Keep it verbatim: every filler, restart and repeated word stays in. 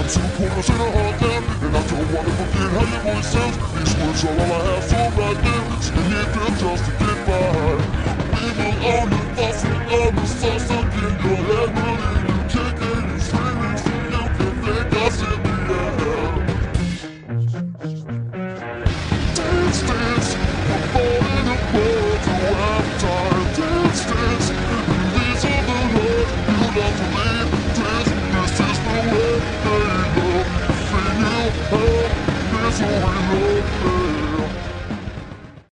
two corners in a hot down, and I don't wanna forget how your voice sounds. These words are all I have for right now, singing them just to get by. We will own the fossil on the sauce up in your head,